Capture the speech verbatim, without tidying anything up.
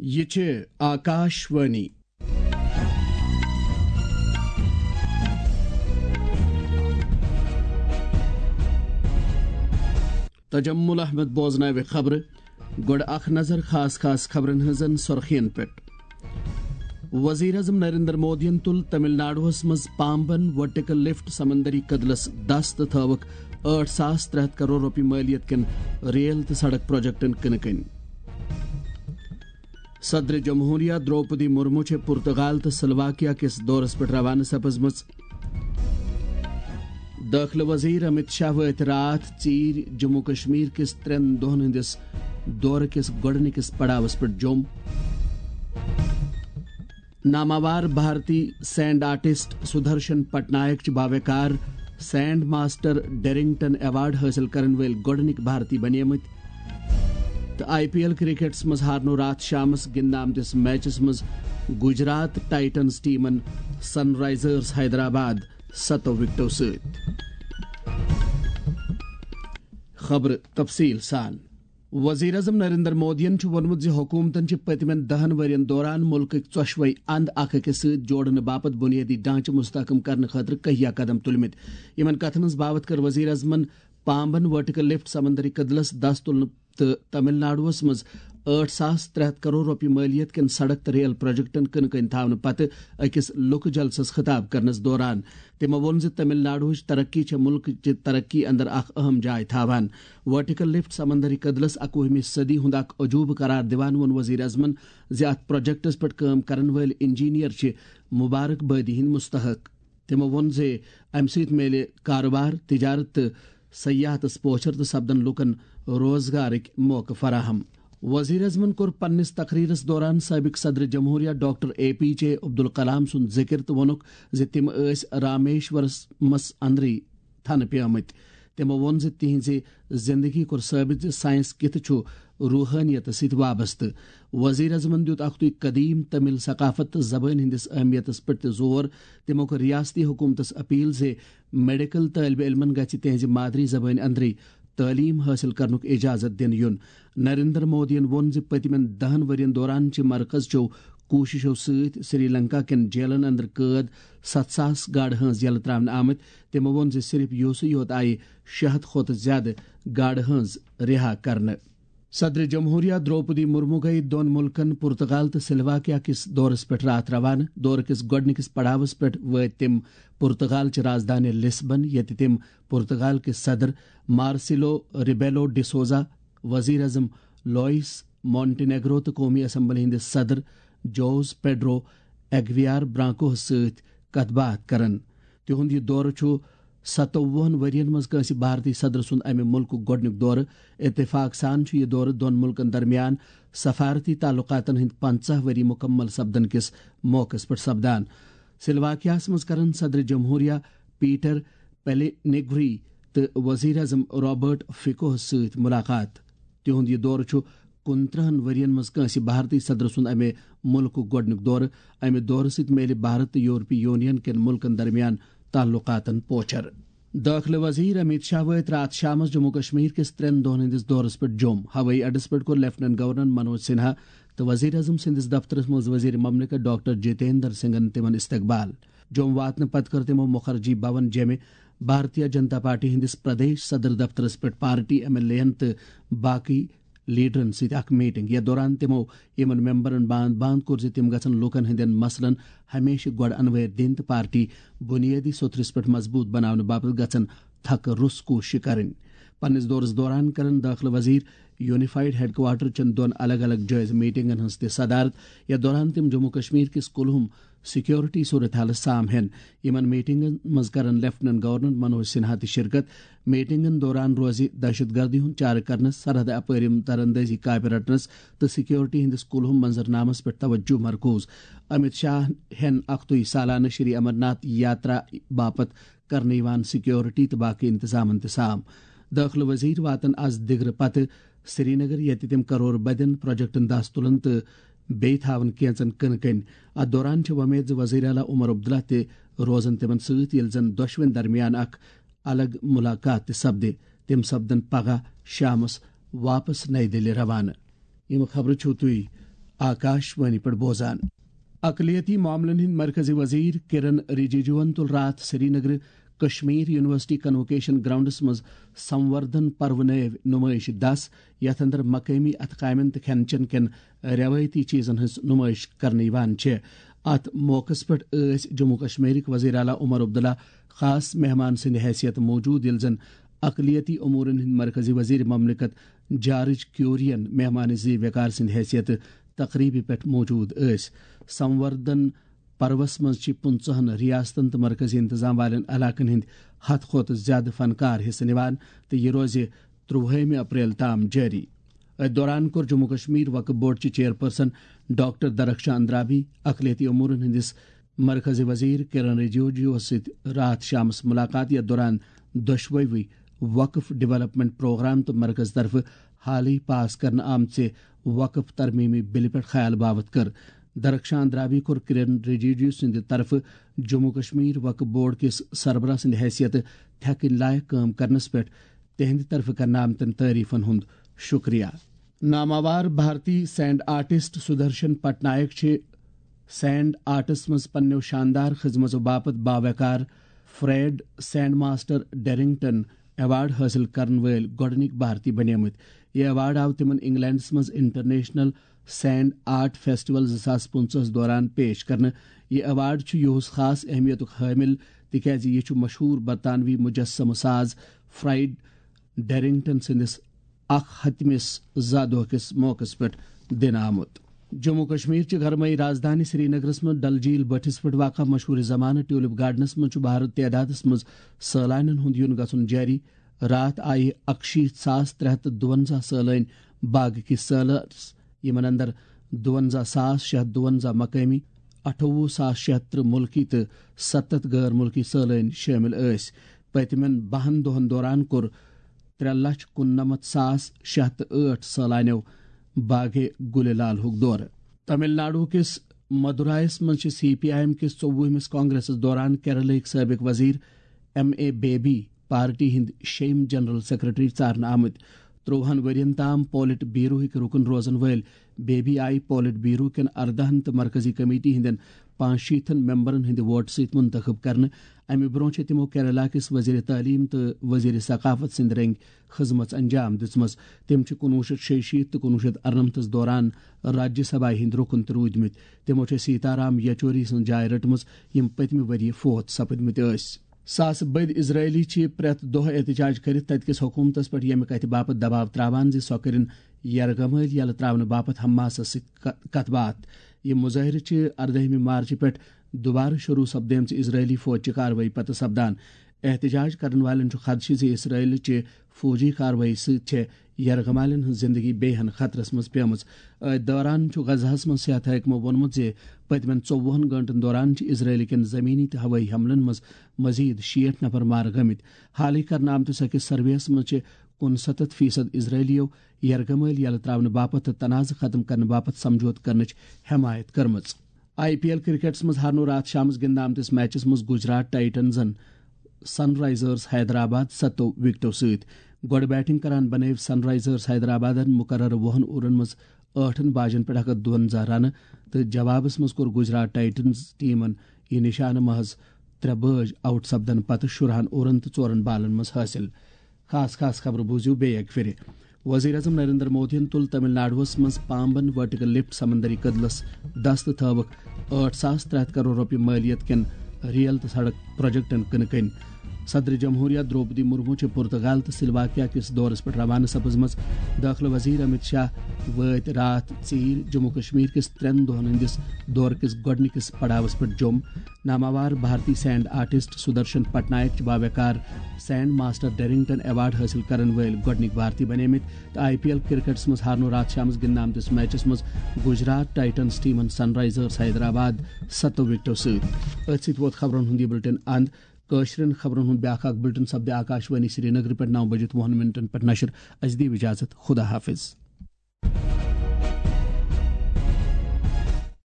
یہ چھ آکاشوانی تجمل احمد بوزناو خبر گوڑ اخ نظر خاص خاص خبرن ہزن سرخین پٹ وزیر اعظم نریندر مودین تل تمل ناڈوس مز پامبن ورٹیکل لفٹ سمندری کدلس دست تھوک آٹھ ساس ترہت کروڑ روپیہ مالیت کن ریل تو سڑک پروجیکٹن کنکن صدر جمہوریہ دروپدی مرمو چھ پرتگال تو سلواکیا کس دورس پہ روانہ سپزمز داخلہ وزیر امت شاہ وت رات ژیر جموں کشمیر کس ترین دہن ہندس دور کس گۄڈنِکس پڑاوس پہ جوم ناماوار بھارتی سینڈ آرٹسٹ سدرشن پٹنائک باوقار سینڈ ماسٹر ڈیرنگٹن ایوارڈ حاصل کرن ول گۄڈنِک بھارتی بنیمت تو آئی پی ایل کرکٹس مز ہارنو رات شامس گندنہٕ آمتس میچس مز گجرات ٹائٹنز ٹیمن سن رائزرز حیدرآباد ستو وکٹو ست خبر تفصیل سان وزیر اعظم نریندر مودین وونمت حکومتن پتمن دہن ورین دوران ملک ژۄشوے اند اکھ أکس ست جوڑنے باپت بنیادی ڈھانچہ مستحکم کرنے خاطر کہیا قدم تلمت یمن کتھن ہز باوت کر وزیر اعظمن پامبن ورٹیکل لفٹ سمندری کدلس دست تلن تو تمل ناڈوس مز آٹھ ساس ترہت کروڑ روپیہ مالیت کن سڑک تو ریل پروجیکٹن کن کن تھاونہ پتہ اکس لک جلسس خطاب کرنس دوران تمو وون ز تمل ناڈوچ ترقی چھ ملک چہ ترقی اندر اخ اہم جائے تھاوان ورٹیکل لفٹ سمندری کدلس اکوہمی صدی ہند اخ عجوبہ قرار دیوان وون وزیر اعظمن ز ات پروجیکٹس پہ کام کرن ول انجینئر چھ مبارک بادی ہند مستحق تمو وون ز امہ سۭتۍ میلہِ کاروبار تجارت تو سیاحتس پوچھر تو سپدن لوکن روزگارک موقع فراہم وزیر اعظمن کور پنس تقریرس دوران سابق صدر جمہوریہ ڈاکٹر اے پی جے عبدالکلام سن ذکر تو وونک ز تم اس رامیشورس مس اندری تھن پیمت تمو وون ز تہذ زندگی کور ثابت ز سائنس کت چھ روحانیت ست وابستہ وزیر اعظمن دیت اخت قدیم تمل ثقافت تو زبان ہندس اہمیتس پہ زور تمو کور ریاستی حکومتس اپیل ز میڈیکل طالب علمن گژھِ تہذ مادری زبان اندری تعلیم حاصل کرنک اجازت دن یون نریندر مودین وون ز پتمن دہن ورین دوران چھ مرکز چو کوششو ست سری لنکا کن جیلن اندر قید ست ساس گاڑ ہنز یل تراون آمت تمو وون ز صرف یوسے یوت آئی شہت کھوت زیادہ گاڑ ہنز رہا کرنے صدر جمہوریہ دروپدی مرمو گئی دون ملکن پرتگال تو سلواکیا کس دورس پہ رات روانہ دور کس گۄڈنِکس پڑاوس پہ وٲتۍ تم پرتگال چہ رازدانی لسبن یت تم پرتگال کے صدر مارسیلو ریبیلو ڈی سوزا وزیر اعظم لوئس مونٹینیگرو تو قومی اسمبلی ہندس صدر جوز پیڈرو ایگویار برانکو ست کت بات کرن تہند یہ دور چھ ستوہن ورین مز کنس بھارتی صدر سند امہ ملک گۄڈنیک دور اتفاق سان یہ دور دون ملکن درمیان سفارتی تعلقاتن ہند پنچہ وری مکمل سپدن کس موقع پر سپدان سلواکیاس مز کرن صدر جمہوریہ پیٹر پیلینگری تو وزیر اعظم رابرٹ فیکو ست ملاقات تہند یہ دور چھ کنترہن ورین مز کنس بھارتی صدر سند امہ ملک گۄڈنیک دور امہ دور ست میلہِ بھارت یورپی یونین کن ملکن درمیان تعلقاتن پوچھر داخلہ وزیر امت شاہ وت رات شامس جموں کشمیر کس ترین دہن ہندس دورس پہ جوم ہوائی اڈس پہ کور لیفٹنٹ گورنر منوج سنہا تو وزیر اعظم سندس دفترس مز وزیر مملکت ڈاکٹر جتیندر سنگھن تمن استقبال جوم واتنہ پتہ کر تمو مکھرجی بھون جمع بھارتیہ جنتا پارٹی ہندس پردیش صدر دفترس پہ پارٹی ایم ایل اے تو باقی لیڈرن ست اخ میٹنگ یتھ دوران تمو یمن ممبرن باند باند کور تم گھن لوکن ہندین مسلن ہمیشہ گۄڈ انویر دن تو پارٹی بنیادی سترس پہ مضبوط بناونہ باپت گھن تھک رس کوشش کرن پنس دورس دوران کرن داخلہ وزیر یونیفائڈ ہیڈ کوارٹر چن دون الگ الگ جائز میٹنگن ہز تہ صدارت یتھ دوران تم جموں کشمیر کس کلہم سیکورٹی صورتحال سام ہین یمن میٹنگن مز کرن لیفٹنٹ گورنر منوج سنہا تہ شرکت میٹنگن دوران روزِ دہشت گردی ہند چارہ کرنس سرحد اپرم تراندازی کاپہ رٹنس تو سیکورٹی ہندس کلہم منظرنامس پہ توجہ مرکوز امت شاہ ہین اختوی سالانہ شری امرناتھ یاترا باپت کرنے یوان سیکورٹی تو باقی انتظام سام داخلہ وزیر واتن آز دگرہ پتہ سری نگر یت تم کرور بدین پروجیکٹن دست تلن تو بی تھاون کینچن کن کن ات دوران ومید ز وزیر اعلیٰ عمر عبداللہ تہ روزن تمن ست یل زن دۄشوین درمیان اخ الگ ملاقات تہ سپدِ تم سپدن پگہ شامس واپس نئی دہلی روانہ یم خبر چھو تھی آکاشوانی پہ بوزان اقلیتی معاملن ہند مرکزی وزیر کرن رجیجوون تل رات Srinagar Kashmir university convocation گراؤنڈس مز سموردھن پرو نو نمائش دس یتھ اندر مقامی اتقامن تو کھین چین کن روایتی چیزن ہز نمائش کرنے ات موقع پہ جموں کشمیر وزیر اعلیٰ عمر عبداللہ خاص مہمان سند حیثیت موجود یل زن اقلیتی امورن ہند مرکزی وزیر مملکت جارج کیورین مہمان زی وقار سند حیثیت تقریبی پہ موجود اس سموردھن پروس مز پنچہن ریاستن تو مرکزی انتظام والن علاقن ہند ہتھ کھت زیادہ فنکار حصہ نوان تو یہ روز تروہم اپریل تام جاری. ات دوران کور جموں کشمیر وقف بورڈ چہ چیئرپرسن ڈاکٹر درخشاں اندرابی اقلیتی امورن ہندس مرکزی وزیر کرن رجیجو ست رات شامس ملاقات. یتھ دوران دشوئی وقف ڈیولپمنٹ پروگرام تو مرکز طرف حالی پاس کرنے آمت وقف ترمیمی بل پہ خیال باوت کر. درخشاں اندرابی کور کرن رجیجو سند طرف جموں کشمیر وقف بورڈ کس سربراہ سند حیثیت تھکن لائق کام کرنس پہ تہند طرف کرنے آمتن تعریفن ہند شکریہ. ناماوار بھارتی سینڈ آرٹسٹ سدرشن پٹنائک چھ سینڈ آرٹس مز پنو شاندار خدمتوں باپت باوقار Fred sand master Darrington award حاصل کرن ول گۄڈنیک بھارتی بنیمت. یہ ایوارڈ آو تمن انگلینڈس مز انٹرنیشنل سینڈ آرٹ فیسٹول زاس پنچہس دوران پیش کرنے. یہ ایوارڈ چھ یہس خاص اہمیت حامل تکیاز یہ مشہور برطانوی مجسمہ ساز فرائڈ ڈیرنگٹن سندس اخ ہتمس زا دہ کس موقع پہ دن آمت. جموں کشمیر چہ گھرمائی رازدانی سری نگرس من ڈل جھیل بٹھس پہ واقع مشہور زمانہ ٹیولپ گارڈنس من بھارت تعداد مز سیلانین ہند یون گھن جاری. رات آئی اکشیت ساس ترے ہتھ دونزہ سیلان باغ کس سیلرس یمن اندر دونزہ ساس شیت دونزہ مقامی اٹھوہ ساس شیت ترہ ملکی تو ستھ غیر ملکی سیلان شامل اس. پتمن بہن دہن دوران کور ترے لچھ کننمت ساس شیت ٲٹھ سیلانیو باغ گل لال ہک دور. تمل ناڈو کس مدورائس من سی پی آئی ایم کس ژوہمس کانگریس دوران کیرلک سابق وزیر ایم اے بیبی پارٹی ہند شیم جنرل سیکرٹری ژارن آمت. تروہن ورین تام پولٹ بیروہک رکن روزن ول بیبی آئی پولٹ بیرو کن اردہن تو مرکزی کمیٹی ہندین پانچ شیتن ممبرن ہند ووٹ ست منتخب کرنے. امہ برو تمو کیرلا کس وزیر تعلیم تو وزیر ثقافت سند رنگ خدمت انجام دم. تم کنوہ شیت شیہ شیت تو کنوہ شیت ارنمتس دوران راجیہ سبھا ہند رکن تو رودمت. تمو سیتارام یچوری سن جائے رٹم یم پتمہ وری فوت سپدمت. ساس بد اسرائیلی پریت دہ احتجاج کرت تت کس حکومتس پہ یمہ کتھ باپت دباؤ تراوان زِ سو کرن یرغمل یلہ تراؤنہ باپت حماسس ست کت بات. یہ مظاہرہ اردہمہ مارچ پہ دوبارہ شروع سپدیم اسرائیلی فوج چہ کاروٲیی پتہ سپدان. احتجاج کرن والن خدشہ زِ اسرائیل چہ فوجی کاروٲیی ست یرغمالن ہن زندگی بیہن خطرس مز پیمز. دوران غزہس من صحت حکمو وونمت زِ پتمن ژوہن گنٹن دوران اسرائیل کن زمینی تو ہوٲیی حملن مز مزید شیٹھ نفر مار گمت. حالی کرنا آمتس أکس سرویس مز کنستتھ فیصد اسرائیلیو یرغمل یلہ تراؤنہ باپت تنازع ختم کرنے باپت سمجھوت کرنچ حمایت کرمز. آئی پی ایل کرکٹس مز ہارنو رات شامس گندنہٕ آمتس میچس مز گجرات ٹائٹنزن سن رائزرز حیدرآباد ستو وکٹو ست. گۄڈٕ بیٹنگ کران بنٲو سن رائزرز حیدرآبادن مقرر وُہن اوورن مز ٲٹھن باجن پہ اکھ دُونزہ رنہ تو جوابس مز کور گجرات ٹائٹنز ٹیمن یہ نشانہ محض ترے باج آؤٹ سپدن پتہ شرہن اوورن تو ژورن بالن مز حاصل. خاص خاص خبر بوزیو بیٚیہِ اکہِ پھرِ. وزیر اعظم نریندر مودین تل تمل ناڈوس مز پامبن ورٹیکل لفٹ سمندری قدلس دست تھوک ٲٹھ ساس ترے ہتھ کرور رۄپیہِ مٲلیت کٮ۪ن ریل تو سڑک پروجیکٹن کٕنہٕ کٔنۍ. صدر جمہوریہ درٛوپدی مرمو چھ پرتگال تو سلواکیا کس دورس پہ روانہ سپزمژ. داخلہ وزیر امت شاہ وٲتۍ رات ژیٖرۍ جموں کشمیر کس ترین دہن ہندس دور کس گۄڈنکس پڑاوس پہ جوم. ناماوار بھارتی سینڈ آرٹسٹ سدرشن پٹنائک باوقار سینڈ ماسٹر ڈیرنگٹن ایوارڈ حاصل کرن ول گۄڈنیک بھارتی بنیمت. تو آئی پی ایل کرکٹس مز ہارنو رات شامس گندنہٕ آمتس میچس مز گجرات ٹائٹنز ٹیمن سن رائزرز حیدرآباد ستو وکٹو ست. ات ست ووت خبرن ہند یہ بلٹن اند. کٲشرین خبرن ہند بیاکھ اکھ بلٹن سپدِ آکاشوانی سری نگر پہ نو بجے وُہن منٹن پہ نشر. اس دی اجازت. خدا حافظ.